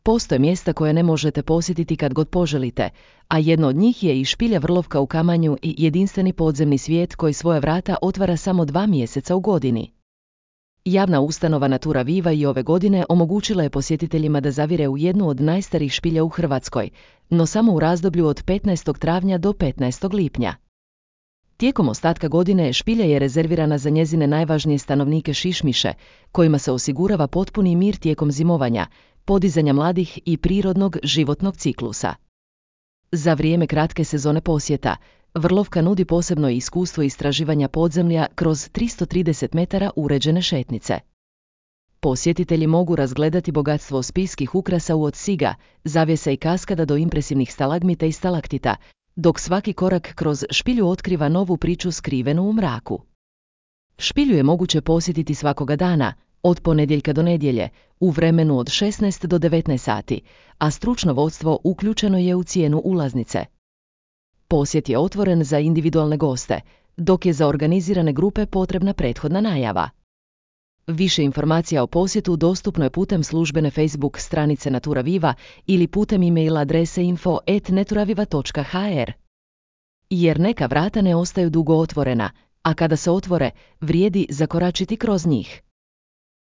Postoje mjesta koje ne možete posjetiti kad god poželite, a jedno od njih je i špilja Vrlovka u Kamanju i jedinstveni podzemni svijet koji svoja vrata otvara samo 2 mjeseca u godini. Javna ustanova Natura Viva i ove godine omogućila je posjetiteljima da zavire u jednu od najstarijih špilja u Hrvatskoj, no samo u razdoblju od 15. travnja do 15. lipnja. Tijekom ostatka godine špilja je rezervirana za njezine najvažnije stanovnike šišmiše, kojima se osigurava potpuni mir tijekom zimovanja, podizanja mladih i prirodnog životnog ciklusa. Za vrijeme kratke sezone posjeta, Vrlovka nudi posebno iskustvo istraživanja podzemlja kroz 330 metara uređene šetnice. Posjetitelji mogu razgledati bogatstvo spiljskih ukrasa u od siga, zavjesa i kaskada do impresivnih stalagmita i stalaktita, dok svaki korak kroz špilju otkriva novu priču skrivenu u mraku. Špilju je moguće posjetiti svakoga dana, od ponedjeljka do nedjelje, u vremenu od 16 do 19 sati, a stručno vodstvo uključeno je u cijenu ulaznice. Posjet je otvoren za individualne goste, dok je za organizirane grupe potrebna prethodna najava. Više informacija o posjetu dostupno je putem službene Facebook stranice Natura Viva ili putem e-mail adrese info@naturaviva.hr. Jer neka vrata ne ostaju dugo otvorena, a kada se otvore, vrijedi zakoračiti kroz njih.